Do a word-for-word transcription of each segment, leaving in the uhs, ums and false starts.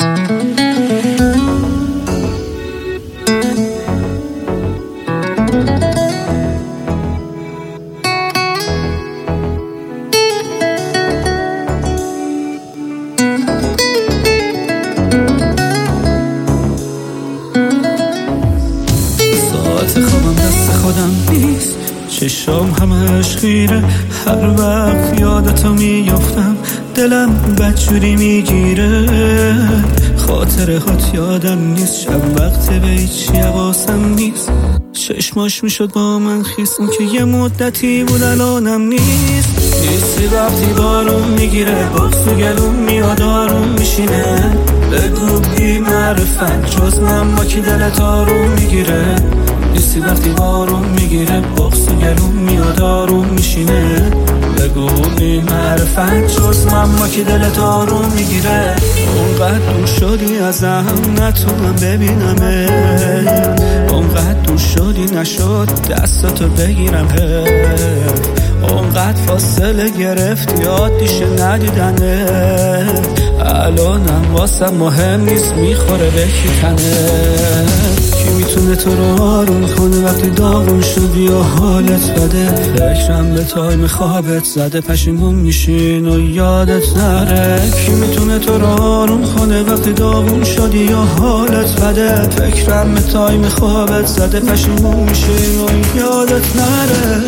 خوابم دست خودم نیست، چشام همش خیره، هر وقت یادتو میافتم دلم بدجوری میگیره. خاطره هات یادم نیست، شب وقت به هیچی حواسم نیست، چشماش میشد با من خیس، اون که یه مدتی بود الانم نیست. نیستی وقتی بارون میگیره، بغض و گلوم میاد آروم میشینه. بگو بی معرفت جز من با کی دلت آروم میگیره. نیستی وقتی بارون میگیره، بغض و گلوم میاد آروم میشینه. بگو بی معرفت جز من با کی دلت آروم میگیره. اونقدر دور شدی ازم نتونم ببینمه، اونقدر دور شدی نشد دستاتو بگیرم. اونقدر فاصله گرفتی عادیشه ندیدنه. الانم واسم مهم نیست میخوره به کی تنه. کی میتونه تو رو آروم کنه وقتی داغون شدی یا حالت بده. فکرم به تایم خوابت زده، پشیمون میشین و یادت نره. کی میتونه تو رو آروم کنه وقتی داغون شدی یا حالت بده. فکرم به تایم خوابت زده، پشیمون میشین و یادت نره.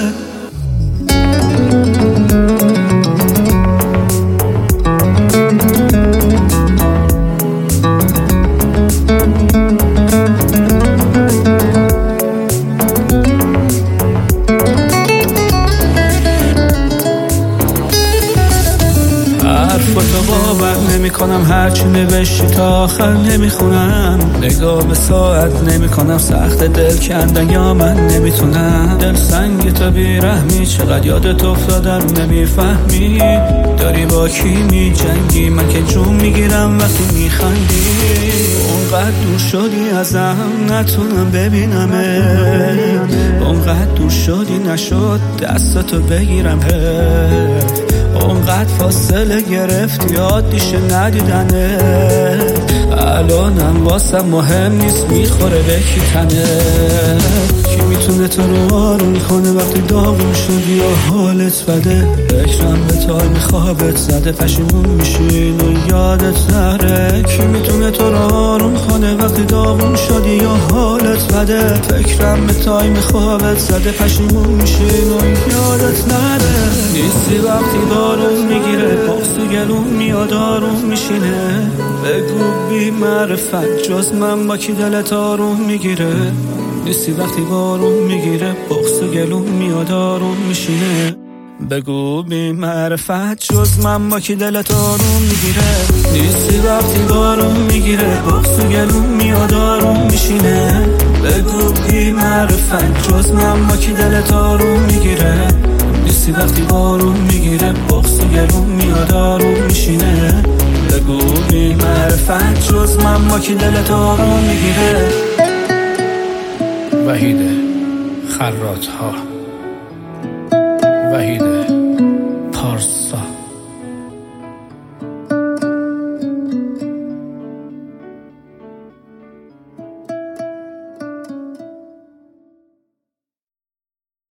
حرفاتو باور نمی کنم، هرچی نوشتی تا آخر نمی خونم. نگاه به ساعت نمی کنم، سخت دل کندن یا من نمیتونم. دل سنگ تو بیرحمی، چقدر یادت افتادم نمیفهمی. داری با کی می جنگی، من که جون میگیرم وقتی میخندی. اونقدر دور شدی ازم نتونم ببینمه، اونقدر دور شدی نشد دستاتو بگیرم. اونقدر فاصله گرفتی عادیشه ندیدنه. الانم واسم مهم نیست میخوره به کی تنه. کی میتونه تو رو آروم کنه وقتی داغون شدی یا حالت بده. فکرم به تایم خوابت زده، پشیمون میشین و یادت نره. کی میتونه تو رو آروم کنه وقتی داغون شدی یا حالت بده. فکرم به تایم خوابت زده، پشیمون میشین و یادت نره. نیستی وقتی بارون میگیره، بغض و گلوم میاد آروم میشینه. بگو بی معرفت جز من با کی دلت آروم میگیره. نیستی وقتی بارون میگیره، بغض و گلوم میاد آروم میشینه. بگو بی معرفت جز من با کی دلت آروم میگیره. نیستی وقتی بارون میگیره، بغض و گلوم میاد آروم میشینه. بگو بی معرفت جز من با کی دلت آروم میگیره. نیستی وقتی بارون میگیره، بغض و گلوم میاد آروم میشینه. بگو بی معرفت جز من با کی دلت آروم میگیره. وحید خراط ها.